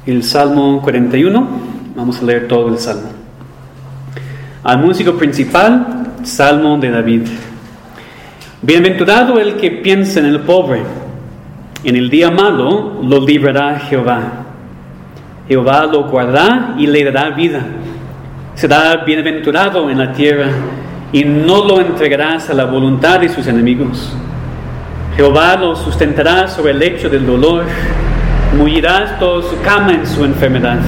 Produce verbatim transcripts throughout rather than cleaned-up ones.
el Salmo cuarenta y uno. Vamos a leer todo el Salmo. Al músico principal, Salmo de David. Bienaventurado el que piensa en el pobre. En el día malo lo librará Jehová. Jehová lo guardará y le dará vida. Será bienaventurado en la tierra y no lo entregarás a la voluntad de sus enemigos. Jehová lo sustentará sobre el lecho del dolor. Mullirá toda su cama en su enfermedad.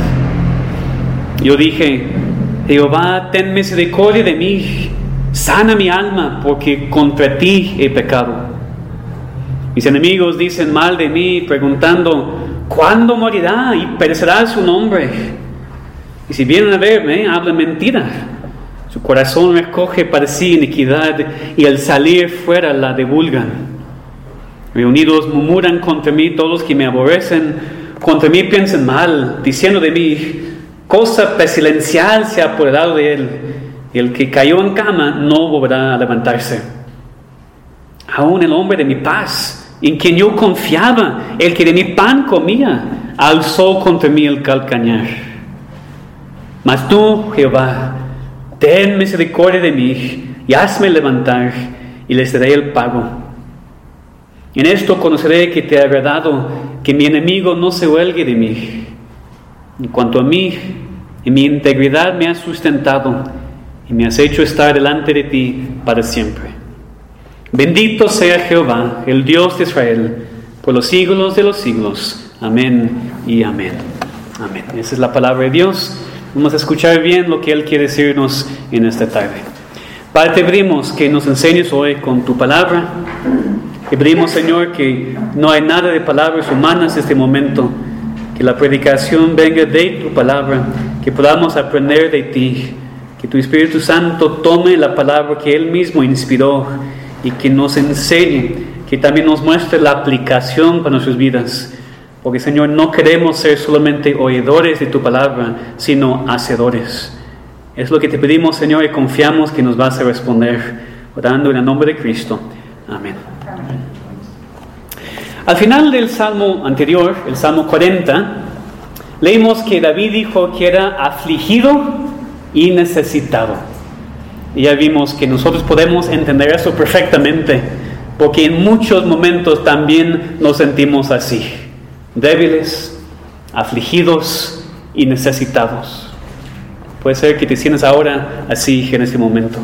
Yo dije: Jehová, ten misericordia de mí, sana mi alma, porque contra ti he pecado. Mis enemigos dicen mal de mí, preguntando: ¿cuándo morirá y perecerá su nombre? Y si vienen a verme, hablan mentira. Su corazón recoge para sí iniquidad, y al salir fuera la divulgan. Reunidos murmuran contra mí todos los que me aborrecen, contra mí piensan mal, diciendo de mí: cosa pestilencial se ha apoderado de él, y el que cayó en cama no volverá a levantarse. Aún el hombre de mi paz, en quien yo confiaba, el que de mi pan comía, alzó contra mí el calcañar. Mas tú, Jehová, ten misericordia de mí, y hazme levantar, y les daré el pago. En esto conoceré que te ha agradado, que mi enemigo no se huelgue de mí. En cuanto a mí, en mi integridad me has sustentado, y me has hecho estar delante de ti para siempre. Bendito sea Jehová, el Dios de Israel, por los siglos de los siglos. Amén y amén. Amén. Esa es la palabra de Dios. Vamos a escuchar bien lo que Él quiere decirnos en esta tarde. Padre, te pedimos que nos enseñes hoy con tu palabra. Te pedimos, Señor, que no hay nada de palabras humanas en este momento. Que la predicación venga de tu palabra, que podamos aprender de ti. Que tu Espíritu Santo tome la palabra que Él mismo inspiró y que nos enseñe, que también nos muestre la aplicación para nuestras vidas. Porque, Señor, no queremos ser solamente oidores de tu palabra, sino hacedores. Es lo que te pedimos, Señor, y confiamos que nos vas a responder, orando en el nombre de Cristo. Amén. Amén. Al final del Salmo anterior, el Salmo cuarenta, leímos que David dijo que era afligido y necesitado. Y ya vimos que nosotros podemos entender eso perfectamente, porque en muchos momentos también nos sentimos así, débiles, afligidos y necesitados. Puede ser que te sientas ahora así en este momento.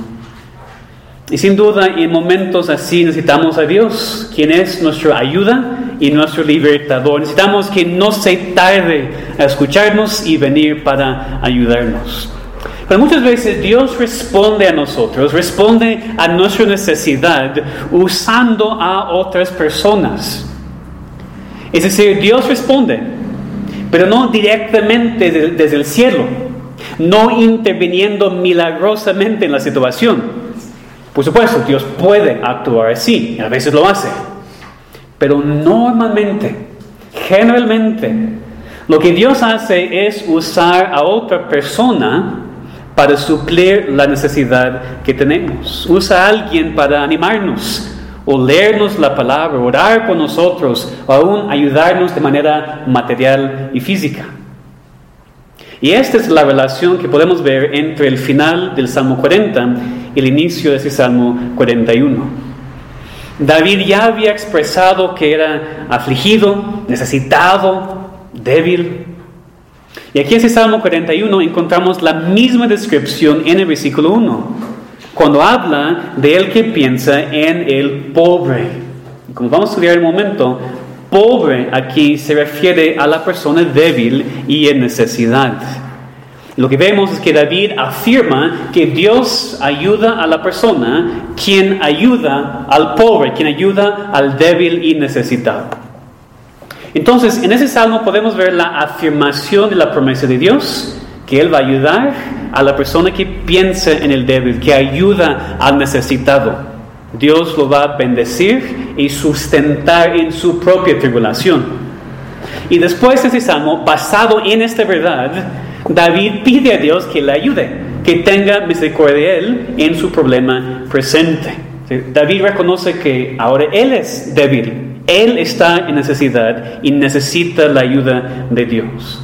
Y sin duda, en momentos así necesitamos a Dios, quien es nuestra ayuda y nuestro libertador. Necesitamos que no se tarde a escucharnos y venir para ayudarnos. Pero muchas veces Dios responde a nosotros, responde a nuestra necesidad usando a otras personas. Es decir, Dios responde, pero no directamente desde el cielo, no interviniendo milagrosamente en la situación. Por supuesto, Dios puede actuar así, a veces lo hace. Pero normalmente, generalmente, lo que Dios hace es usar a otra persona para suplir la necesidad que tenemos. Usa a alguien para animarnos, o leernos la palabra, orar con nosotros, o aún ayudarnos de manera material y física. Y esta es la relación que podemos ver entre el final del Salmo cuarenta y el inicio de ese Salmo cuarenta y uno. David ya había expresado que era afligido, necesitado, débil. Y aquí en ese Salmo cuarenta y uno encontramos la misma descripción en el versículo uno, cuando habla de el que piensa en el pobre. Y como vamos a estudiar en un momento, pobre aquí se refiere a la persona débil y en necesidad. Lo que vemos es que David afirma que Dios ayuda a la persona quien ayuda al pobre, quien ayuda al débil y necesitado. Entonces, en ese salmo podemos ver la afirmación de la promesa de Dios, que Él va a ayudar a la persona que piensa en el débil, que ayuda al necesitado. Dios lo va a bendecir y sustentar en su propia tribulación. Y después de ese salmo, basado en esta verdad, David pide a Dios que le ayude, que tenga misericordia de él en su problema presente. David reconoce que ahora él es débil, él está en necesidad y necesita la ayuda de Dios.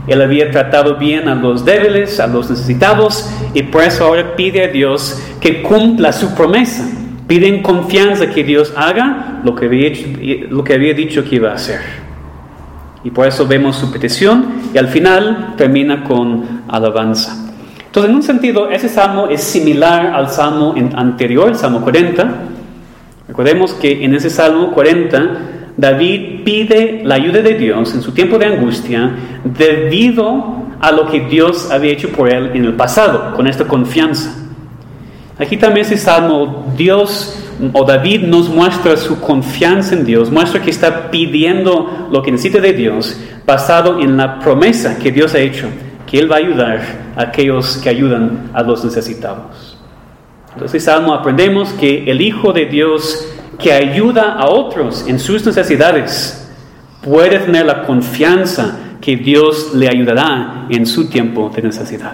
Él había tratado bien a los débiles, a los necesitados, y por eso ahora pide a Dios que cumpla su promesa. Pide en confianza que Dios haga lo que había, hecho, lo que había dicho que iba a hacer. Y por eso vemos su petición y al final termina con alabanza. Entonces, en un sentido, ese salmo es similar al salmo anterior, el Salmo cuarenta. Recordemos que en ese Salmo cuarenta, David pide la ayuda de Dios en su tiempo de angustia debido a lo que Dios había hecho por él en el pasado, con esta confianza. Aquí también ese Salmo, Dios o David nos muestra su confianza en Dios, muestra que está pidiendo lo que necesita de Dios, basado en la promesa que Dios ha hecho, que Él va a ayudar a aquellos que ayudan a los necesitados. Entonces, en Salmo aprendemos que el Hijo de Dios que ayuda a otros en sus necesidades puede tener la confianza que Dios le ayudará en su tiempo de necesidad.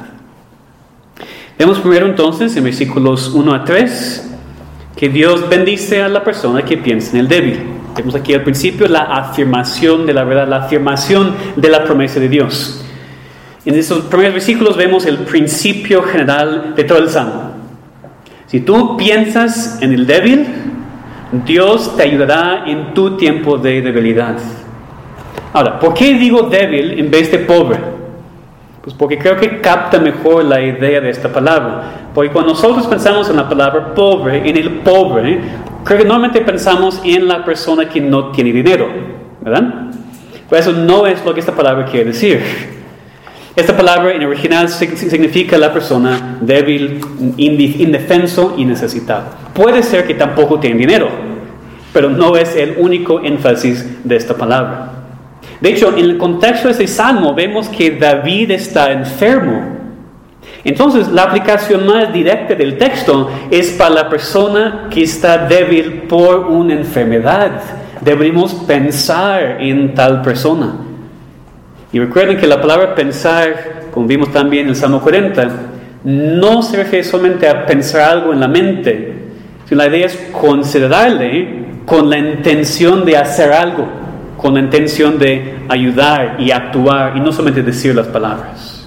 Vemos primero entonces en versículos uno a tres que Dios bendice a la persona que piensa en el débil. Vemos aquí al principio la afirmación de la verdad, la afirmación de la promesa de Dios. En esos primeros versículos vemos el principio general de todo el Salmo. Si tú piensas en el débil, Dios te ayudará en tu tiempo de debilidad. Ahora, ¿por qué digo débil en vez de pobre? Pues porque creo que capta mejor la idea de esta palabra. Porque cuando nosotros pensamos en la palabra pobre, en el pobre, creo que normalmente pensamos en la persona que no tiene dinero, ¿verdad? Pero eso no es lo que esta palabra quiere decir. Esta palabra en original significa la persona débil, indefenso y necesitado. Puede ser que tampoco tiene dinero, pero no es el único énfasis de esta palabra. De hecho, en el contexto de este salmo vemos que David está enfermo. Entonces, la aplicación más directa del texto es para la persona que está débil por una enfermedad. Deberíamos pensar en tal persona. Y recuerden que la palabra pensar, como vimos también en el Salmo cuarenta, no se refiere solamente a pensar algo en la mente, sino la idea es considerarle con la intención de hacer algo, con la intención de ayudar y actuar, y no solamente decir las palabras.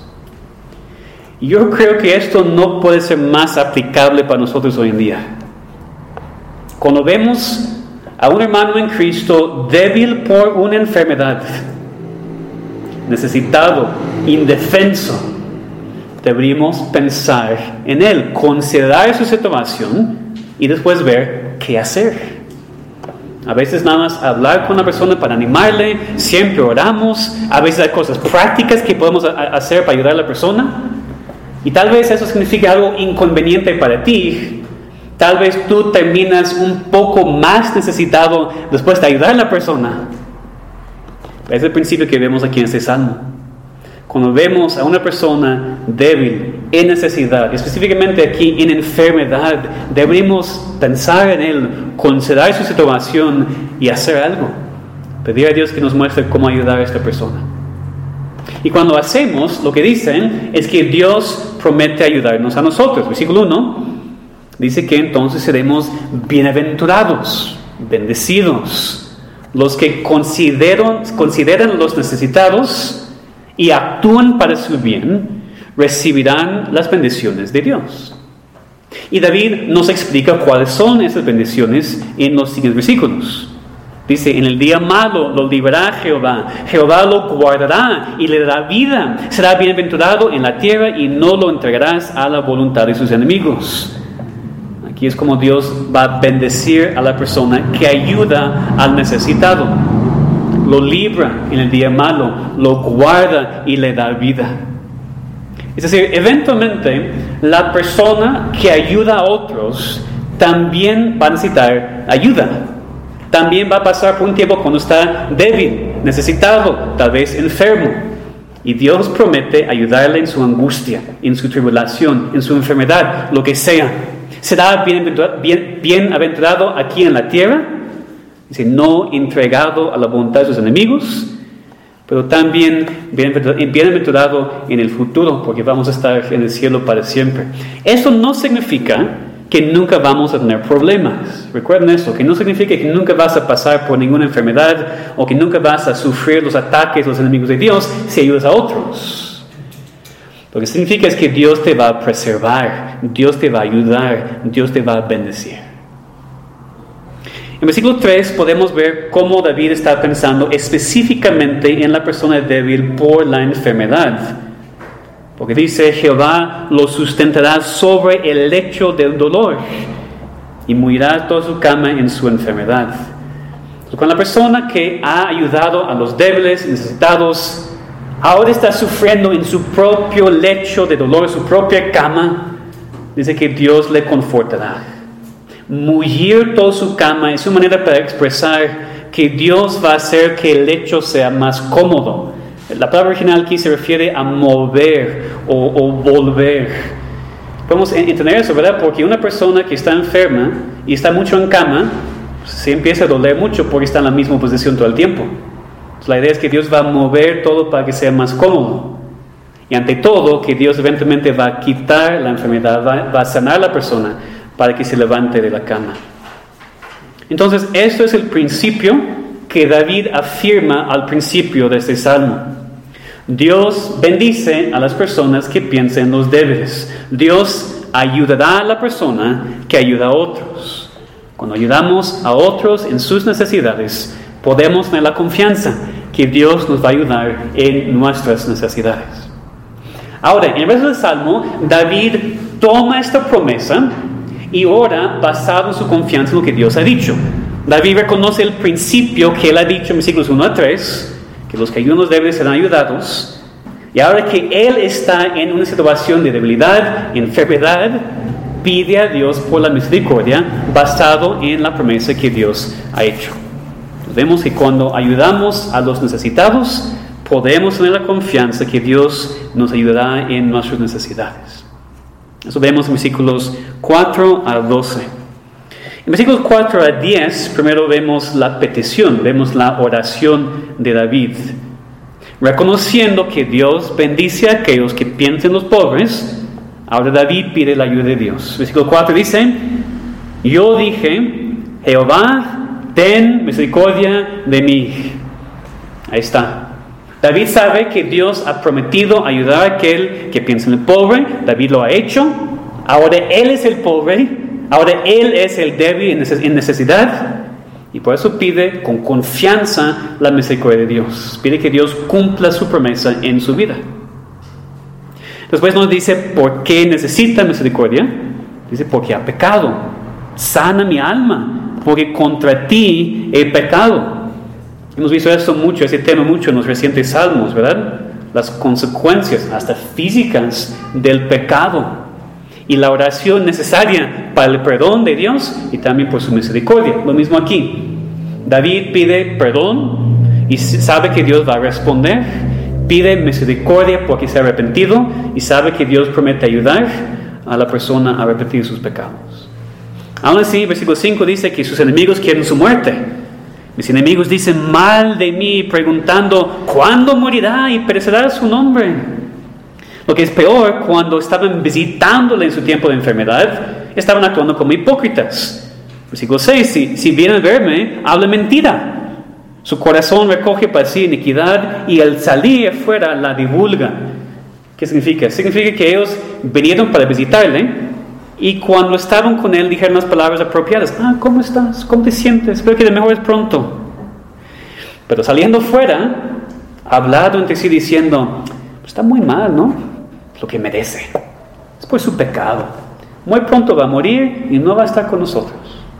Y yo creo que esto no puede ser más aplicable para nosotros hoy en día. Cuando vemos a un hermano en Cristo débil por una enfermedad, necesitado, indefenso, deberíamos pensar en él, considerar su situación y después ver qué hacer. A veces nada más hablar con la persona para animarle, siempre oramos, a veces hay cosas prácticas que podemos hacer para ayudar a la persona, y tal vez eso signifique algo inconveniente para ti. Tal vez tú terminas un poco más necesitado después de ayudar a la persona. Es el principio que vemos aquí en este salmo. Cuando vemos a una persona débil, en necesidad, específicamente aquí en enfermedad, deberíamos pensar en él, considerar su situación y hacer algo. Pedir a Dios que nos muestre cómo ayudar a esta persona. Y cuando hacemos, lo que dicen es que Dios promete ayudarnos a nosotros. Versículo uno dice que entonces seremos bienaventurados, bendecidos. Los que consideran, consideran los necesitados y actúan para su bien, recibirán las bendiciones de Dios. Y David nos explica cuáles son esas bendiciones en los siguientes versículos. Dice, en el día malo lo librará Jehová, Jehová lo guardará y le dará vida. Será bienaventurado en la tierra y no lo entregarás a la voluntad de sus enemigos. Aquí es como Dios va a bendecir a la persona que ayuda al necesitado. Lo libra en el día malo, lo guarda y le da vida. Es decir, eventualmente la persona que ayuda a otros también va a necesitar ayuda. También va a pasar por un tiempo cuando está débil, necesitado, tal vez enfermo. Y Dios promete ayudarle en su angustia, en su tribulación, en su enfermedad, lo que sea. Será bienaventurado, bien, bienaventurado aquí en la tierra, dice, no entregado a la voluntad de sus enemigos, pero también bienaventurado en el futuro, porque vamos a estar en el cielo para siempre. Eso no significa que nunca vamos a tener problemas. Recuerden eso, que no significa que nunca vas a pasar por ninguna enfermedad o que nunca vas a sufrir los ataques de los enemigos de Dios si ayudas a otros. Lo que significa es que Dios te va a preservar, Dios te va a ayudar, Dios te va a bendecir. En versículo tres podemos ver cómo David está pensando específicamente en la persona débil por la enfermedad. Porque dice, Jehová lo sustentará sobre el lecho del dolor y morirá toda su cama en su enfermedad. Entonces, con la persona que ha ayudado a los débiles, necesitados, ahora está sufriendo en su propio lecho de dolor, su propia cama, dice que Dios le confortará. Mullir toda su cama es una manera para expresar que Dios va a hacer que el lecho sea más cómodo. La palabra original aquí se refiere a mover o, o volver. Podemos entender eso, ¿verdad? Porque una persona que está enferma y está mucho en cama, se empieza a doler mucho porque está en la misma posición todo el tiempo. Entonces, la idea es que Dios va a mover todo para que sea más cómodo. Y ante todo, que Dios eventualmente va a quitar la enfermedad, va, va a sanar a la persona para que se levante de la cama. Entonces, esto es el principio que David afirma al principio de este salmo. Dios bendice a las personas que piensan en los débiles. Dios ayudará a la persona que ayuda a otros. Cuando ayudamos a otros en sus necesidades, podemos tener la confianza que Dios nos va a ayudar en nuestras necesidades. Ahora, en el resto del salmo, David toma esta promesa y ora basado en su confianza en lo que Dios ha dicho. David reconoce el principio que él ha dicho en versículos uno a tres, que los que ayudan a los débiles serán ayudados. Y ahora que él está en una situación de debilidad, enfermedad, pide a Dios por la misericordia basado en la promesa que Dios ha hecho. Vemos que cuando ayudamos a los necesitados, podemos tener la confianza que Dios nos ayudará en nuestras necesidades. Eso vemos en versículos cuatro a doce. En versículos cuatro a diez, primero vemos la petición, vemos la oración de David. Reconociendo que Dios bendice a aquellos que piensan en los pobres, ahora David pide la ayuda de Dios. Versículo cuatro dice, yo dije, Jehová, ten misericordia de mí. Ahí está. David sabe que Dios ha prometido ayudar a aquel que piensa en el pobre. David lo ha hecho. Ahora él es el pobre. Ahora él es el débil en necesidad. Y por eso pide con confianza la misericordia de Dios. Pide que Dios cumpla su promesa en su vida. Después nos dice por qué necesita misericordia. Dice porque ha pecado. Sana mi alma, porque contra ti he pecado. Hemos visto esto mucho, ese tema mucho en los recientes salmos, ¿verdad? Las consecuencias, hasta físicas, del pecado. Y la oración necesaria para el perdón de Dios y también por su misericordia. Lo mismo aquí. David pide perdón y sabe que Dios va a responder. Pide misericordia porque se ha arrepentido y sabe que Dios promete ayudar a la persona a arrepentir sus pecados. Aún así, versículo cinco dice que sus enemigos quieren su muerte. Mis enemigos dicen mal de mí, preguntando, ¿cuándo morirá y perecerá su nombre? Lo que es peor, cuando estaban visitándole en su tiempo de enfermedad, estaban actuando como hipócritas. Versículo seis, si, si vienen a verme, habla mentira. Su corazón recoge para sí iniquidad y al salir afuera la divulga. ¿Qué significa? Significa que ellos vinieron para visitarle y cuando estaban con él dijeron las palabras apropiadas. Ah, ¿cómo estás? ¿Cómo te sientes? Espero que te mejores pronto. Pero saliendo fuera, hablado entre sí diciendo, está muy mal, ¿no? Lo que merece. Es por su pecado. Muy pronto va a morir y no va a estar con nosotros.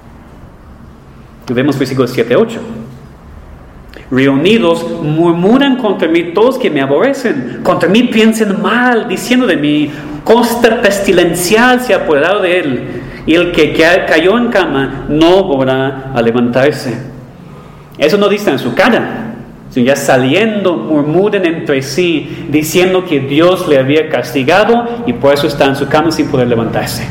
Y vemos versículos siete a ocho. Reunidos murmuran contra mí todos que me aborrecen. Contra mí piensan mal, diciendo de mí, costa pestilencial se ha apoderado de él. Y el que cayó en cama no volverá a levantarse. Eso no dice en su cara, sino ya saliendo murmuran entre sí, diciendo que Dios le había castigado y por eso está en su cama sin poder levantarse.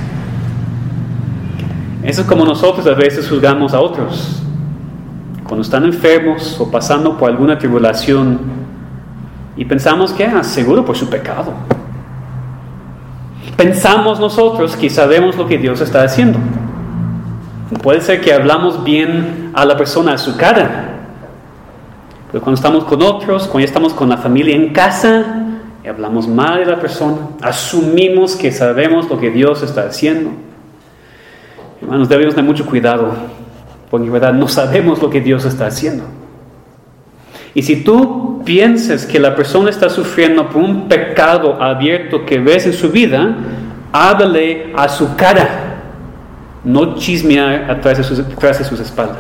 Eso es como nosotros a veces juzgamos a otros. Cuando están enfermos o pasando por alguna tribulación y pensamos que ah, seguro por su pecado. pensamos nosotros que sabemos lo que Dios está haciendo. Puede ser que hablamos bien a la persona a su cara, pero cuando estamos con otros, cuando ya estamos con la familia en casa, y hablamos mal de la persona, asumimos que sabemos lo que Dios está haciendo. Hermanos, debemos tener mucho cuidado, porque en verdad no sabemos lo que Dios está haciendo. Y si tú piensas que la persona está sufriendo por un pecado abierto que ves en su vida, háblale a su cara. No chismear atrás de, sus, atrás de sus espaldas.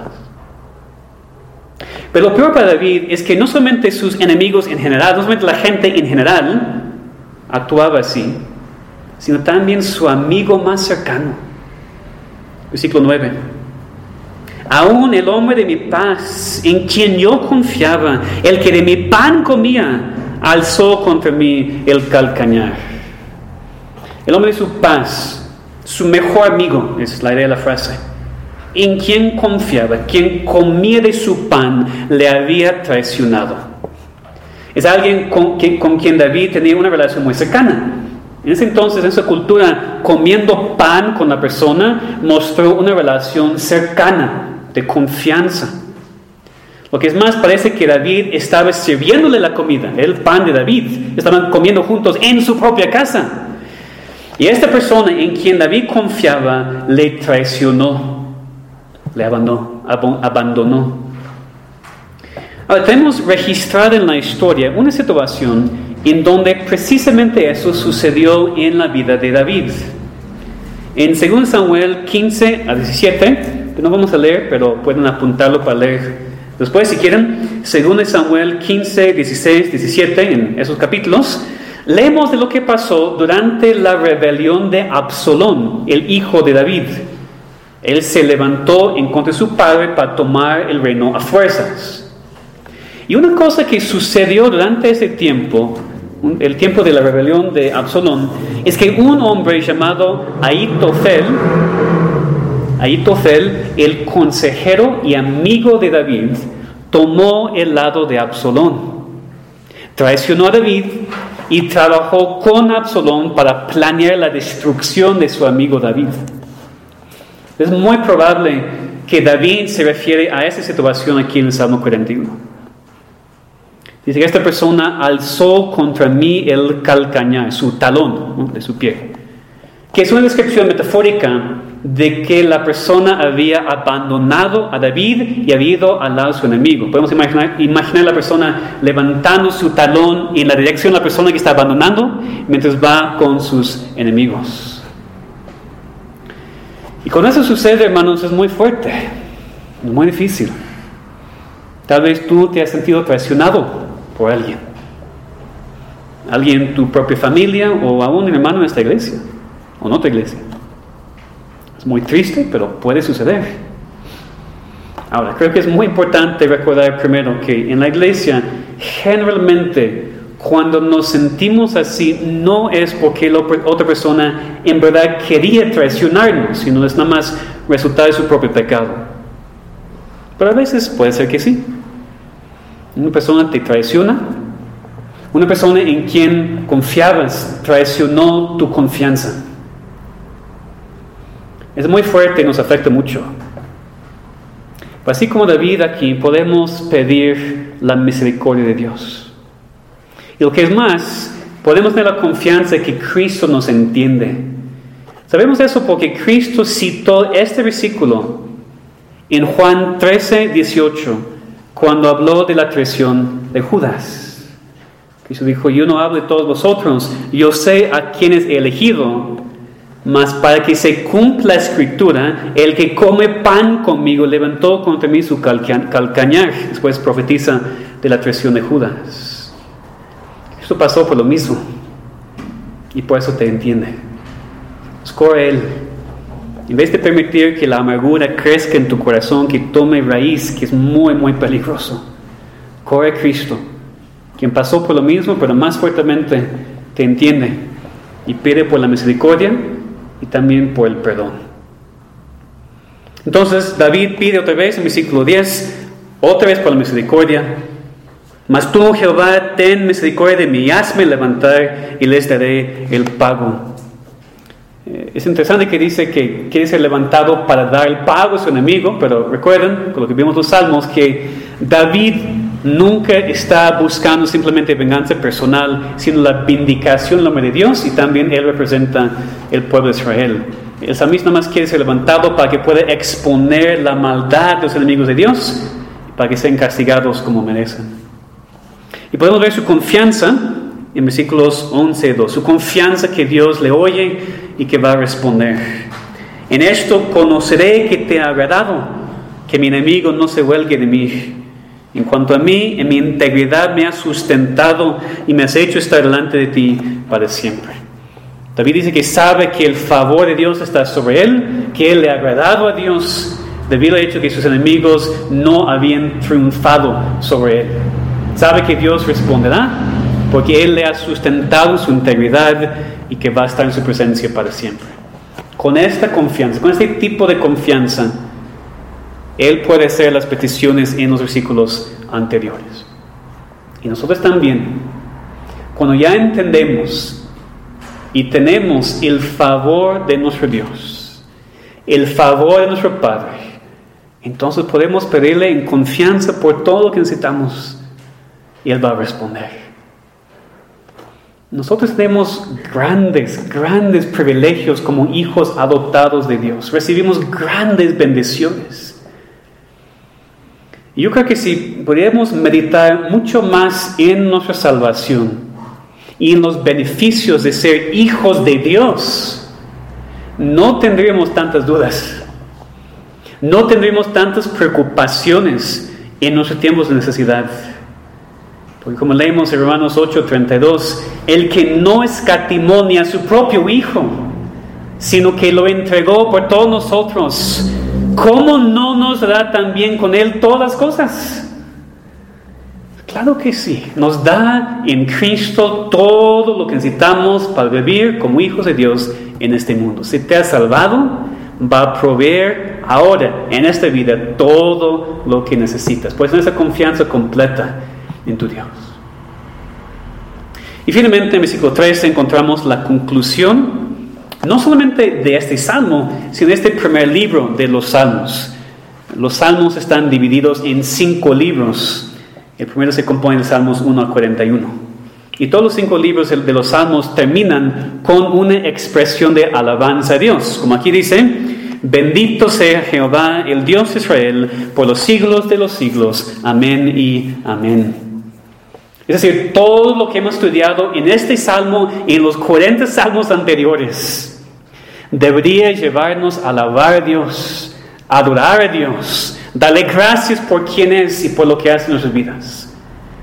Pero lo peor para David es que no solamente sus enemigos en general, no solamente la gente en general actuaba así, sino también su amigo más cercano. Versículo nueve. Aún el hombre de mi paz, en quien yo confiaba, el que de mi pan comía, alzó contra mí el calcañar. El hombre de su paz, su mejor amigo, es la idea de la frase, en quien confiaba, quien comía de su pan, le había traicionado. Es alguien con, que, con quien David tenía una relación muy cercana. En ese entonces, en esa cultura, comiendo pan con la persona mostró una relación cercana, de confianza. Lo que es más, parece que David estaba sirviéndole la comida, el pan de David. Estaban comiendo juntos en su propia casa. Y esta persona en quien David confiaba le traicionó, le abandonó. abandonó. Ahora, tenemos registrada en la historia una situación en donde precisamente eso sucedió en la vida de David. En segundo Samuel quince a diecisiete, que no vamos a leer, pero pueden apuntarlo para leer después si quieren. segundo Samuel quince, dieciséis, diecisiete, en esos capítulos, leemos de lo que pasó durante la rebelión de Absalón, el hijo de David. Él se levantó en contra de su padre para tomar el reino a fuerzas. Y una cosa que sucedió durante ese tiempo, el tiempo de la rebelión de Absalón, es que un hombre llamado Ahitofel, Ahitofel, el consejero y amigo de David, tomó el lado de Absalón. Traicionó a David y trabajó con Absalón para planear la destrucción de su amigo David. Es muy probable que David se refiere a esa situación aquí en el Salmo cuarenta y uno. Dice que esta persona alzó contra mí el calcañar, su talón, ¿no?, de su pie, que es una descripción metafórica de que la persona había abandonado a David y había ido al lado de su enemigo. Podemos imaginar, imaginar la persona levantando su talón en la dirección de la persona que está abandonando mientras va con sus enemigos. Y cuando eso sucede, hermanos, es muy fuerte, es muy difícil. Tal vez tú te has sentido traicionado por alguien, alguien en tu propia familia o aún un hermano en esta iglesia o en otra iglesia. Es muy triste, pero puede suceder. Ahora, creo que es muy importante recordar primero que en la iglesia, generalmente, cuando nos sentimos así, no es porque la otra persona en verdad quería traicionarnos, sino es nada más resultado de su propio pecado. Pero a veces puede ser que sí. Una persona te traiciona, una persona en quien confiabas traicionó tu confianza. Es muy fuerte y nos afecta mucho. Así como David aquí, podemos pedir la misericordia de Dios. Y lo que es más, podemos tener la confianza de que Cristo nos entiende. Sabemos eso porque Cristo citó este versículo en Juan trece, dieciocho, cuando habló de la traición de Judas. Cristo dijo: yo no hablo de todos vosotros, yo sé a quienes he elegido, mas para que se cumpla la escritura, el que come pan conmigo levantó contra mí su calca- calcañar. Después profetiza de la traición de Judas. Esto pasó por lo mismo, y por eso te entiende. Corre Él. En vez de permitir que la amargura crezca en tu corazón, que tome raíz, que es muy, muy peligroso, corre a Cristo, quien pasó por lo mismo, pero más fuertemente te entiende y pide por la misericordia y también por el perdón. Entonces David pide otra vez en versículo diez, otra vez por la misericordia. Mas tú, Jehová, ten misericordia de mí, hazme levantar y les daré el pago. Eh, es interesante que dice que quiere ser levantado para dar el pago a su enemigo, pero recuerden, con lo que vimos en los Salmos, que David nunca está buscando simplemente venganza personal, sino la vindicación del nombre de Dios, y también él representa el pueblo de Israel. El salmista nada más quiere ser levantado para que pueda exponer la maldad de los enemigos de Dios, para que sean castigados como merecen. Y podemos ver su confianza en versículos once y dos, su confianza que Dios le oye y que va a responder. En esto conoceré que te ha agradado, que mi enemigo no se huelgue de mí. En cuanto a mí, en mi integridad me has sustentado y me has hecho estar delante de ti para siempre. David dice que sabe que el favor de Dios está sobre él, que él le ha agradado a Dios debido al hecho que sus enemigos no habían triunfado sobre él. Sabe que Dios responderá porque él le ha sustentado en su integridad y que va a estar en su presencia para siempre. Con esta confianza, con este tipo de confianza, él puede hacer las peticiones en los versículos anteriores. Y nosotros también, cuando ya entendemos y tenemos el favor de nuestro Dios, el favor de nuestro Padre, entonces podemos pedirle en confianza por todo lo que necesitamos y Él va a responder. Nosotros tenemos grandes, grandes privilegios como hijos adoptados de Dios. Recibimos grandes bendiciones. Y yo creo que si pudiéramos meditar mucho más en nuestra salvación y en los beneficios de ser hijos de Dios, no tendríamos tantas dudas, no tendríamos tantas preocupaciones en nuestros tiempos de necesidad. Porque como leemos en Romanos ocho treinta y dos, el que no escatimó ni a su propio Hijo, sino que lo entregó por todos nosotros, ¿cómo no nos dará también con Él todas las cosas? Claro que sí, nos da en Cristo todo lo que necesitamos para vivir como hijos de Dios en este mundo. Si te has salvado, va a proveer ahora, en esta vida, todo lo que necesitas. Puedes tener esa confianza completa en tu Dios. Y finalmente en el versículo trece encontramos la conclusión, no solamente de este salmo, sino de este primer libro de los salmos. Los salmos están divididos en cinco libros. El primero se compone de Salmos uno a cuarenta y uno. Y todos los cinco libros de los salmos terminan con una expresión de alabanza a Dios. Como aquí dice, bendito sea Jehová, el Dios de Israel, por los siglos de los siglos. Amén y amén. Es decir, todo lo que hemos estudiado en este salmo y en los cuarenta salmos anteriores debería llevarnos a alabar a Dios, a adorar a Dios, darle gracias por quién es y por lo que hace en nuestras vidas.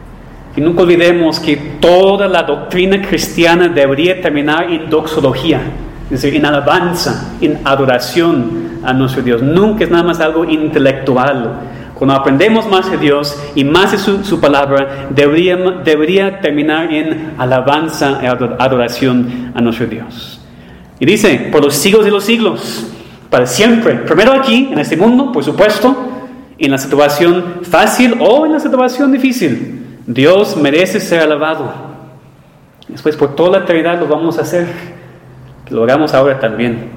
Y nunca olvidemos que toda la doctrina cristiana debería terminar en doxología, es decir, en alabanza, en adoración a nuestro Dios. Nunca es nada más algo intelectual. Cuando aprendemos más de Dios y más de su, su palabra, debería, debería terminar en alabanza y adoración a nuestro Dios. Y dice, por los siglos de los siglos, para siempre. Primero aquí, en este mundo, por supuesto, en la situación fácil o en la situación difícil. Dios merece ser alabado. Después, por toda la eternidad lo vamos a hacer. Que lo hagamos ahora también.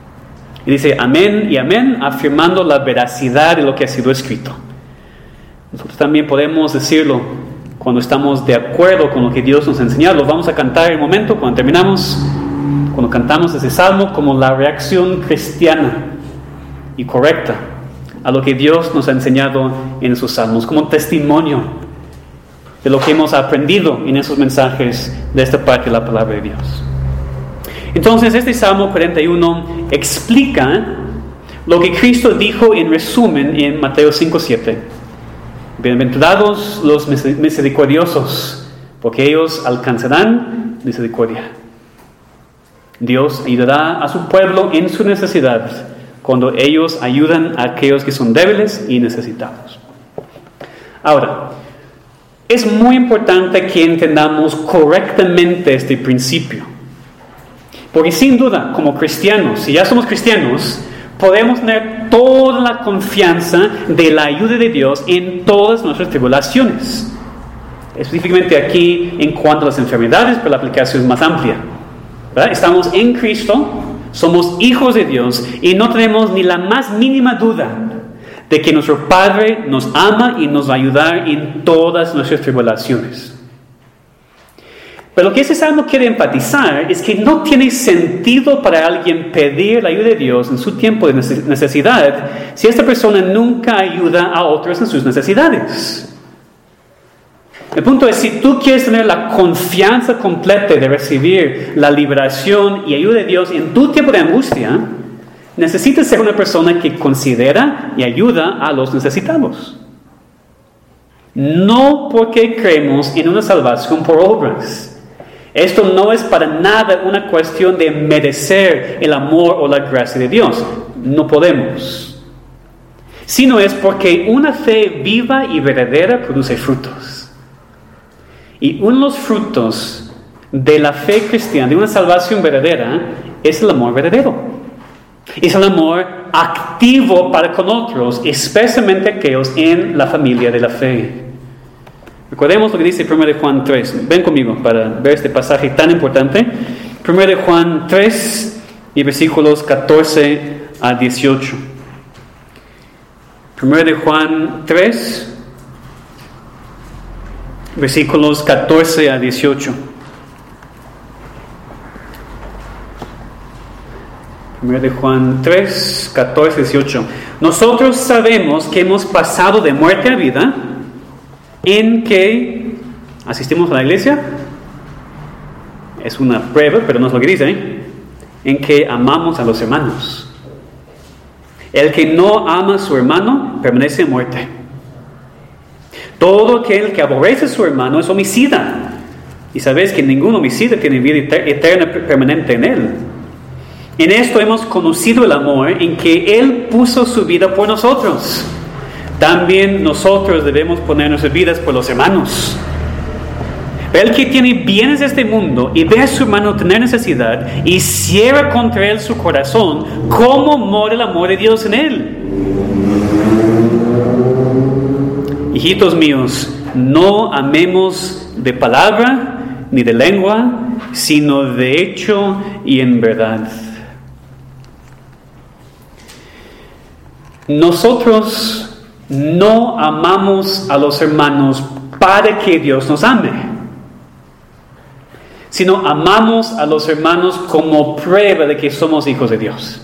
Y dice amén y amén, afirmando la veracidad de lo que ha sido escrito. Nosotros también podemos decirlo cuando estamos de acuerdo con lo que Dios nos ha enseñado. Lo vamos a cantar en el momento, cuando terminamos, cuando cantamos ese salmo, como la reacción cristiana y correcta a lo que Dios nos ha enseñado en esos salmos, como un testimonio de lo que hemos aprendido en esos mensajes de esta parte de la palabra de Dios. Entonces este Salmo cuarenta y uno explica lo que Cristo dijo en resumen en Mateo cinco siete. Bienaventurados los misericordiosos, porque ellos alcanzarán misericordia. Dios ayudará a su pueblo en su necesidad cuando ellos ayudan a aquellos que son débiles y necesitados. Ahora, es muy importante que entendamos correctamente este principio. Porque sin duda, como cristianos, si ya somos cristianos, podemos tener toda la confianza de la ayuda de Dios en todas nuestras tribulaciones. Específicamente aquí en cuanto a las enfermedades, pero la aplicación es más amplia. ¿Verdad? Estamos en Cristo, somos hijos de Dios y no tenemos ni la más mínima duda de que nuestro Padre nos ama y nos va a ayudar en todas nuestras tribulaciones. Pero lo que ese salmo quiere enfatizar es que no tiene sentido para alguien pedir la ayuda de Dios en su tiempo de necesidad si esta persona nunca ayuda a otros en sus necesidades. El punto es, si tú quieres tener la confianza completa de recibir la liberación y ayuda de Dios en tu tiempo de angustia, necesitas ser una persona que considera y ayuda a los necesitados. No porque creemos en una salvación por obras. Esto no es para nada una cuestión de merecer el amor o la gracia de Dios. No podemos. Sino es porque una fe viva y verdadera produce frutos. Y uno de los frutos de la fe cristiana, de una salvación verdadera, es el amor verdadero. Es el amor activo para con otros, especialmente aquellos en la familia de la fe. Recordemos lo que dice primero de Juan tres. Ven conmigo para ver este pasaje tan importante. primero de Juan tres y versículos catorce a dieciocho. primero de Juan tres, versículos catorce a dieciocho. primero de Juan tres, catorce a dieciocho. Nosotros sabemos que hemos pasado de muerte a vida en que asistimos a la iglesia. Es una prueba, pero no es lo que dice, ¿eh? En que amamos a los hermanos. El que no ama a su hermano permanece en muerte. Todo aquel que aborrece a su hermano es homicida. Y sabéis que ningún homicida tiene vida eterna permanente en él. En esto hemos conocido el amor en que Él puso su vida por nosotros. También nosotros debemos poner nuestras vidas por los hermanos. El que tiene bienes de este mundo y ve a su hermano tener necesidad y cierra contra él su corazón, ¿cómo mora el amor de Dios en él? Hijitos míos, no amemos de palabra ni de lengua, sino de hecho y en verdad. Nosotros no amamos a los hermanos para que Dios nos ame, sino amamos a los hermanos como prueba de que somos hijos de Dios.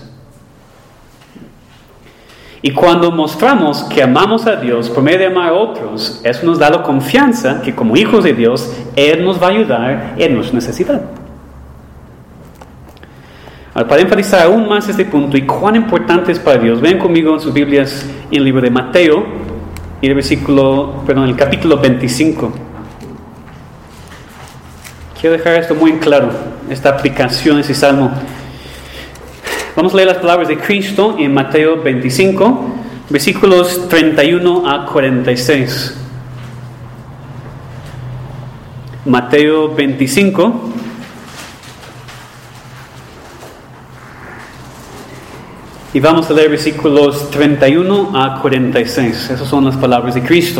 Y cuando mostramos que amamos a Dios por medio de amar a otros, eso nos da la confianza que como hijos de Dios, Él nos va a ayudar en nuestra necesidad. Ahora, para enfatizar aún más este punto y cuán importante es para Dios, ven conmigo en sus Biblias en el libro de Mateo, y el versículo, perdón, el capítulo veinticinco. Quiero dejar esto muy claro, esta aplicación de ese salmo. Vamos a leer las palabras de Cristo en Mateo veinticinco, versículos treinta y uno a cuarenta y seis. Mateo veinticinco, y vamos a leer versículos treinta y uno a cuarenta y seis. Esas son las palabras de Cristo.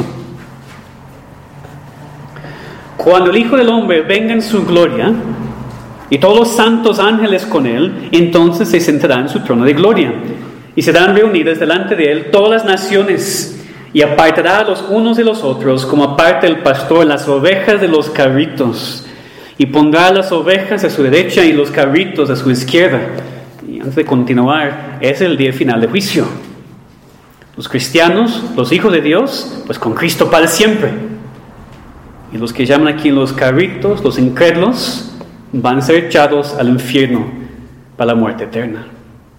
Cuando el Hijo del Hombre venga en su gloria, y todos los santos ángeles con Él, entonces se sentará en su trono de gloria. Y serán reunidas delante de Él todas las naciones, y apartará a los unos de los otros, como aparta el pastor las ovejas de los cabritos. Y pondrá las ovejas a su derecha y los cabritos a su izquierda. Y antes de continuar, es el día final de juicio. Los cristianos, los hijos de Dios, pues con Cristo para siempre. Y los que llaman aquí los cabritos, los incrédulos, van a ser echados al infierno para la muerte eterna.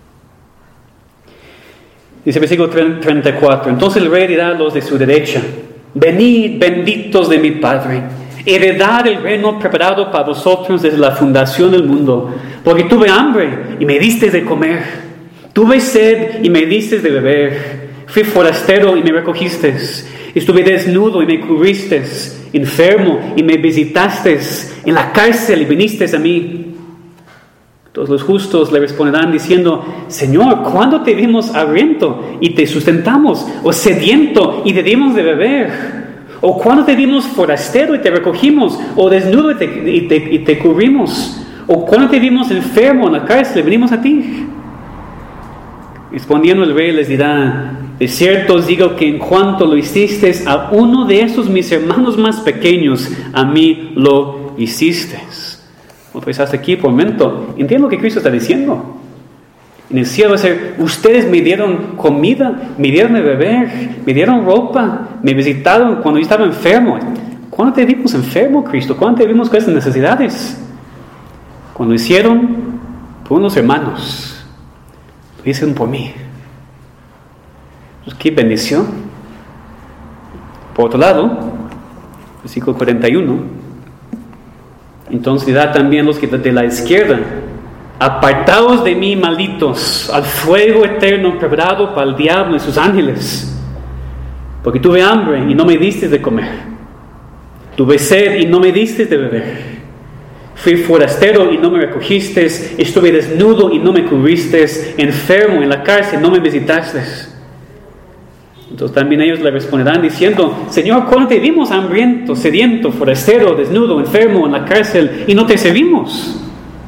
Dice el versículo treinta y cuatro. Entonces el rey dirá a los de su derecha: venid, benditos de mi Padre, heredad el reino preparado para vosotros desde la fundación del mundo. Porque tuve hambre y me diste de comer, tuve sed y me diste de beber, fui forastero y me recogiste, estuve desnudo y me cubriste, enfermo y me visitaste, en la cárcel y viniste a mí. Todos los justos le responderán diciendo: Señor, ¿cuándo te vimos hambriento y te sustentamos, o sediento y te dimos de beber? ¿O cuándo te vimos forastero y te recogimos, o desnudo y te, y te, y te cubrimos? ¿O cuando te vimos enfermo en la cárcel, venimos a ti? Respondiendo el rey les dirá: de cierto os digo que en cuanto lo hiciste a uno de esos mis hermanos más pequeños, a mí lo hiciste. Pues hasta aquí por un momento, entiendo lo que Cristo está diciendo. En el cielo va a ser: ustedes me dieron comida, me dieron de beber, me dieron ropa, me visitaron cuando yo estaba enfermo. ¿Cuándo te vimos enfermo, Cristo? ¿Cuándo te vimos con esas necesidades? Cuando lo hicieron por unos hermanos, lo hicieron por mí. Pues qué bendición. Por otro lado, versículo cuarenta y uno, entonces dirá también los que de la izquierda: apartaos de mí, malditos, al fuego eterno preparado para el diablo y sus ángeles, porque tuve hambre y no me diste de comer, tuve sed y no me diste de beber, fui forastero y no me recogiste, estuve desnudo y no me cubriste, enfermo en la cárcel y no me visitaste. Entonces también ellos le responderán diciendo: Señor, ¿cuándo te vimos hambriento, sediento, forastero, desnudo, enfermo en la cárcel y no te servimos?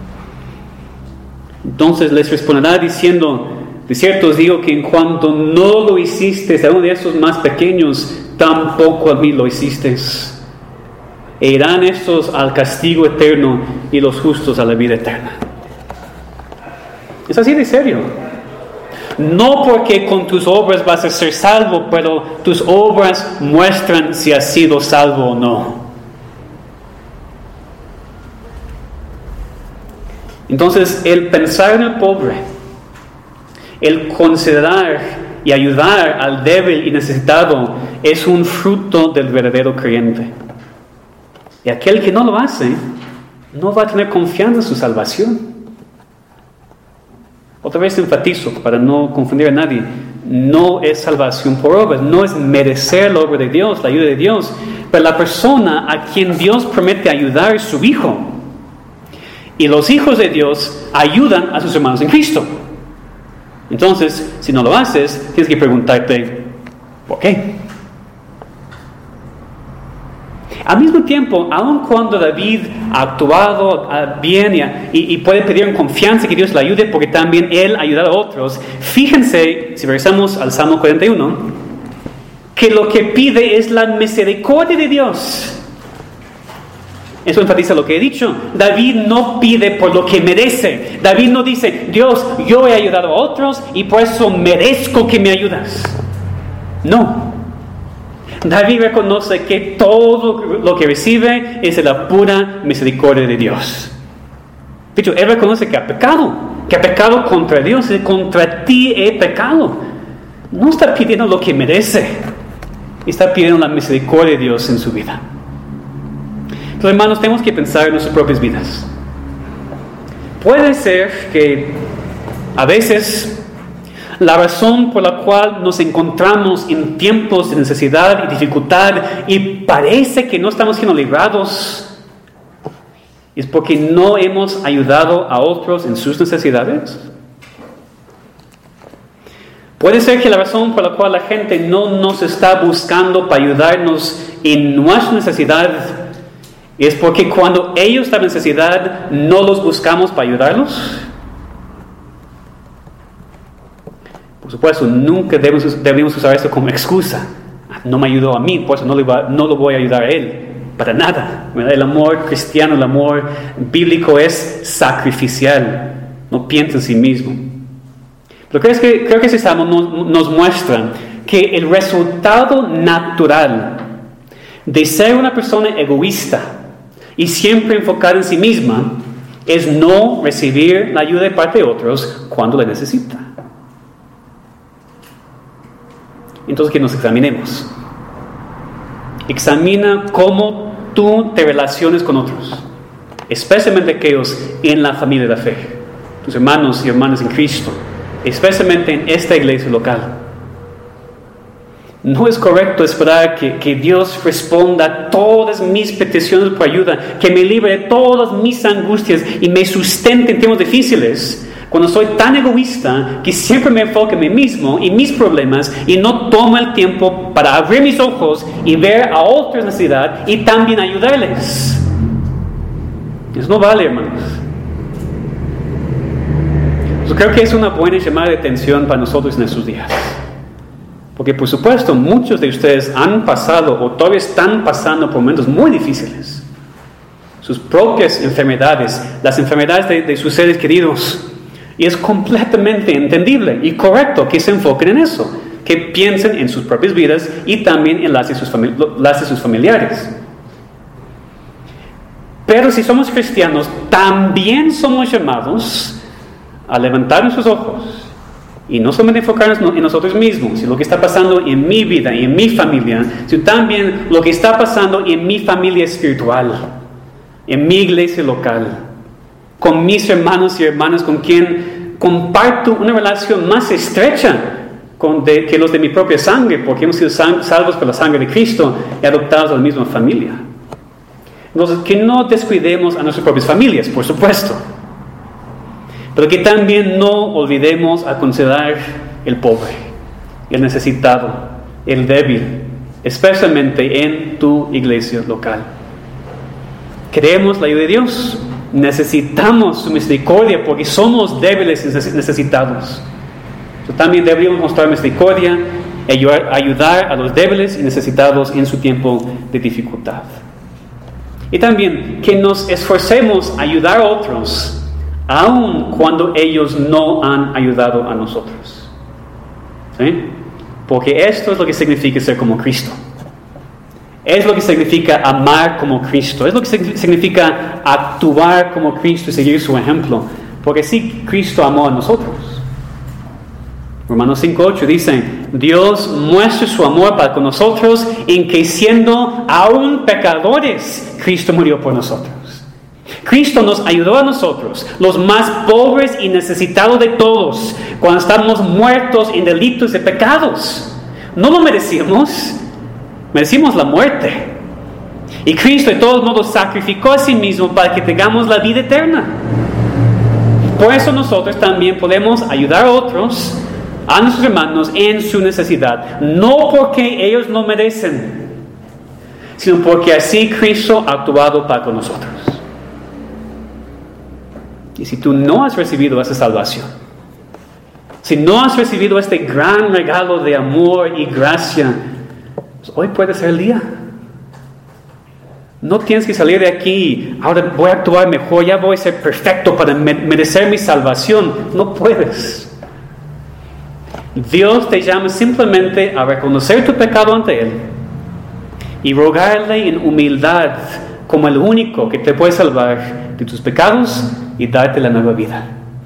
Entonces les responderá diciendo: de cierto os digo que en cuanto no lo hiciste a uno de esos más pequeños, tampoco a mí lo hiciste. E irán estos al castigo eterno y los justos a la vida eterna. Es así de serio. No porque con tus obras vas a ser salvo, pero tus obras muestran si has sido salvo o no. Entonces, el pensar en el pobre, el considerar y ayudar al débil y necesitado, es un fruto del verdadero creyente. Y aquel que no lo hace, no va a tener confianza en su salvación. Otra vez enfatizo, para no confundir a nadie: no es salvación por obras, no es merecer la obra de Dios, la ayuda de Dios, pero la persona a quien Dios promete ayudar es su Hijo. Y los hijos de Dios ayudan a sus hermanos en Cristo. Entonces, si no lo haces, tienes que preguntarte: ¿por qué? Al mismo tiempo, aun cuando David ha actuado bien y, y puede pedir en confianza que Dios le ayude, porque también él ha ayudado a otros, fíjense, si regresamos al Salmo cuarenta y uno, que lo que pide es la misericordia de Dios. Eso enfatiza lo que he dicho. David no pide por lo que merece. David no dice: Dios, yo he ayudado a otros y por eso merezco que me ayudas. No. David reconoce que todo lo que recibe es de la pura misericordia de Dios. De hecho, él reconoce que ha pecado, que ha pecado contra Dios, y contra ti he pecado. No está pidiendo lo que merece, está pidiendo la misericordia de Dios en su vida. Entonces, hermanos, tenemos que pensar en nuestras propias vidas. Puede ser que a veces la razón por la cual nos encontramos en tiempos de necesidad y dificultad y parece que no estamos siendo librados es porque no hemos ayudado a otros en sus necesidades. Puede ser que la razón por la cual la gente no nos está buscando para ayudarnos en nuestra necesidad es porque cuando ellos están en necesidad no los buscamos para ayudarlos. Por supuesto, nunca debemos, debemos usar esto como excusa. No me ayudó a mí, por eso no, le va, no lo voy a ayudar a él. Para nada. El amor cristiano, el amor bíblico es sacrificial. No piensa en sí mismo. Pero creo que, creo que ese salmo nos, nos muestra que el resultado natural de ser una persona egoísta y siempre enfocada en sí misma es no recibir la ayuda de parte de otros cuando la necesita. Entonces, que nos examinemos. Examina cómo tú te relaciones con otros, especialmente aquellos en la familia de la fe, tus hermanos y hermanas en Cristo, especialmente en esta iglesia local. No es correcto esperar que, que Dios responda a todas mis peticiones por ayuda, que me libre de todas mis angustias y me sustente en tiempos difíciles, cuando soy tan egoísta que siempre me enfoco en mí mismo y mis problemas y no tomo el tiempo para abrir mis ojos y ver a otros necesidad y también ayudarles. Eso no vale, hermanos. Yo creo que es una buena llamada de atención para nosotros en estos días. Porque por supuesto muchos de ustedes han pasado o todavía están pasando por momentos muy difíciles. Sus propias enfermedades, las enfermedades de, de sus seres queridos. Y es completamente entendible y correcto que se enfoquen en eso. Que piensen en sus propias vidas y también en las de sus, famili- las de sus familiares. Pero si somos cristianos, también somos llamados a levantar nuestros ojos y no solamente enfocarnos en nosotros mismos, sino lo que está pasando en mi vida y en mi familia, sino también lo que está pasando en mi familia espiritual, en mi iglesia local, con mis hermanos y hermanas con quien comparto una relación más estrecha con de, que los de mi propia sangre, porque hemos sido san, salvos por la sangre de Cristo y adoptados a la misma familia. Entonces, que no descuidemos a nuestras propias familias, por supuesto. Pero que también no olvidemos a considerar el pobre, el necesitado, el débil, especialmente en tu iglesia local. Queremos la ayuda de Dios, necesitamos su misericordia porque somos débiles y necesitados. Entonces, también deberíamos mostrar misericordia y ayudar, ayudar a los débiles y necesitados en su tiempo de dificultad. Y también que nos esforcemos a ayudar a otros aun cuando ellos no han ayudado a nosotros. ¿Sí? Porque esto es lo que significa ser como Cristo. Es lo que significa amar como Cristo. Es lo que significa actuar como Cristo y seguir su ejemplo. Porque sí, Cristo amó a nosotros. Romanos cinco ocho dice: Dios muestra su amor para con nosotros en que siendo aún pecadores, Cristo murió por nosotros. Cristo nos ayudó a nosotros, los más pobres y necesitados de todos, cuando estábamos muertos en delitos y pecados. No lo merecíamos, merecimos la muerte. Y Cristo de todos modos sacrificó a sí mismo para que tengamos la vida eterna. Por eso nosotros también podemos ayudar a otros, a nuestros hermanos en su necesidad, no porque ellos lo merecen, sino porque así Cristo ha actuado para con nosotros. Y si tú no has recibido esa salvación, si no has recibido este gran regalo de amor y gracia, pues hoy puede ser el día. No tienes que salir de aquí, ahora voy a actuar mejor, ya voy a ser perfecto para merecer mi salvación. No puedes. Dios te llama simplemente a reconocer tu pecado ante Él y rogarle en humildad como el único que te puede salvar de tus pecados y darte la nueva vida.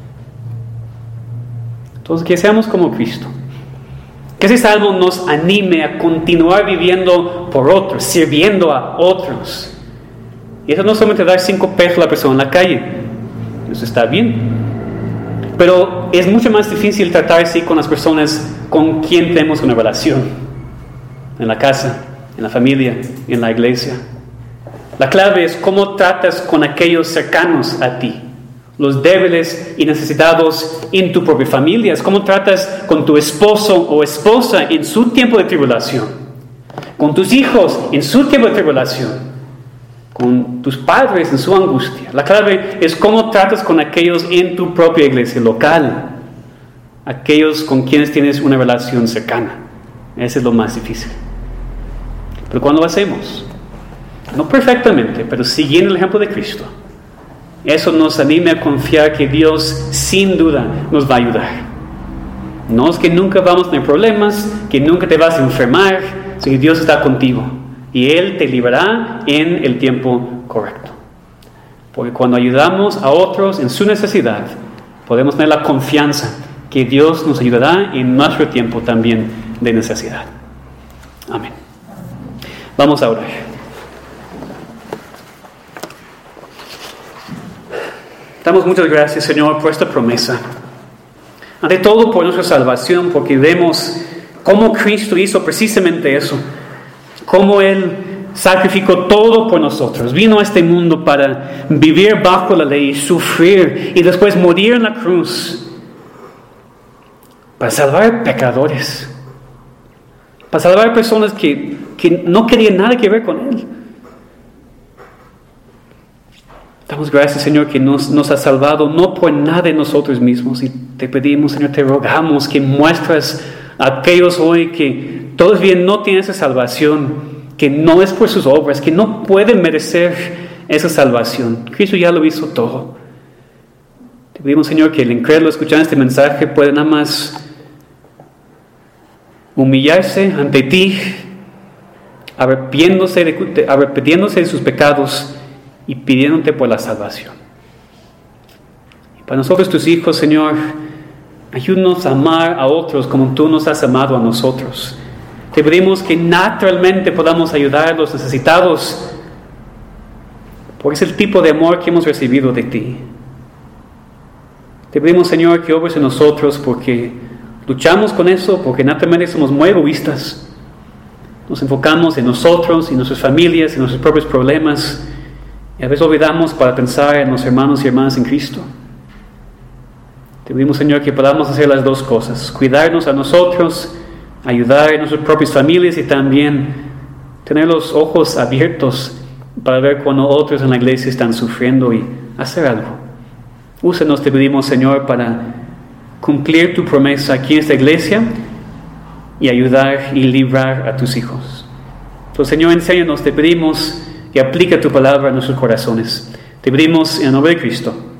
Entonces, que seamos como Cristo. Que ese salmo nos anime a continuar viviendo por otros, sirviendo a otros. Y eso no solamente dar cinco pesos a la persona en la calle. Eso está bien. Pero es mucho más difícil tratar así con las personas con quien tenemos una relación. En la casa, en la familia, en la iglesia. La clave es cómo tratas con aquellos cercanos a ti, los débiles y necesitados en tu propia familia. Es cómo tratas con tu esposo o esposa en su tiempo de tribulación, con tus hijos en su tiempo de tribulación, con tus padres en su angustia. La clave es cómo tratas con aquellos en tu propia iglesia local, aquellos con quienes tienes una relación cercana. Ese es lo más difícil. Pero cuando lo hacemos, no perfectamente, pero siguiendo el ejemplo de Cristo, eso nos anime a confiar que Dios sin duda nos va a ayudar. No es que nunca vamos a tener problemas, que nunca te vas a enfermar, sino que Dios está contigo y Él te librará en el tiempo correcto. Porque cuando ayudamos a otros en su necesidad, podemos tener la confianza que Dios nos ayudará en nuestro tiempo también de necesidad. Amén. Vamos a orar. Damos muchas gracias, Señor, por esta promesa. Ante todo, por nuestra salvación, porque vemos cómo Cristo hizo precisamente eso. Cómo Él sacrificó todo por nosotros. Vino a este mundo para vivir bajo la ley, sufrir y después morir en la cruz. Para salvar pecadores. Para salvar personas que, que no querían nada que ver con Él. Damos gracias, Señor, que nos, nos has salvado no por nada de nosotros mismos. Y te pedimos, Señor, te rogamos que muestras a aquellos hoy que todavía no tienen esa salvación, que no es por sus obras, que no pueden merecer esa salvación. Cristo ya lo hizo todo. Te pedimos, Señor, que el incrédulo escuchando este mensaje pueda nada más humillarse ante ti, arrepintiéndose de, arrepintiéndose de sus pecados y pidiéndote por la salvación. Y para nosotros, tus hijos, Señor, ayúdanos a amar a otros como tú nos has amado a nosotros. Te pedimos que naturalmente podamos ayudar a los necesitados, porque es el tipo de amor que hemos recibido de ti. Te pedimos, Señor, que obres en nosotros, porque luchamos con eso, porque naturalmente somos muy egoístas. Nos enfocamos en nosotros, en nuestras familias, en nuestros propios problemas, y a veces olvidamos para pensar en los hermanos y hermanas en Cristo. Te pedimos, Señor, que podamos hacer las dos cosas: cuidarnos a nosotros, ayudar a nuestras propias familias y también tener los ojos abiertos para ver cuando otros en la iglesia están sufriendo y hacer algo. Úsanos, te pedimos, Señor, para cumplir tu promesa aquí en esta iglesia y ayudar y librar a tus hijos. Entonces, Señor, enséñanos, te pedimos, que aplica tu palabra a nuestros corazones. Te pedimos en el nombre de Cristo.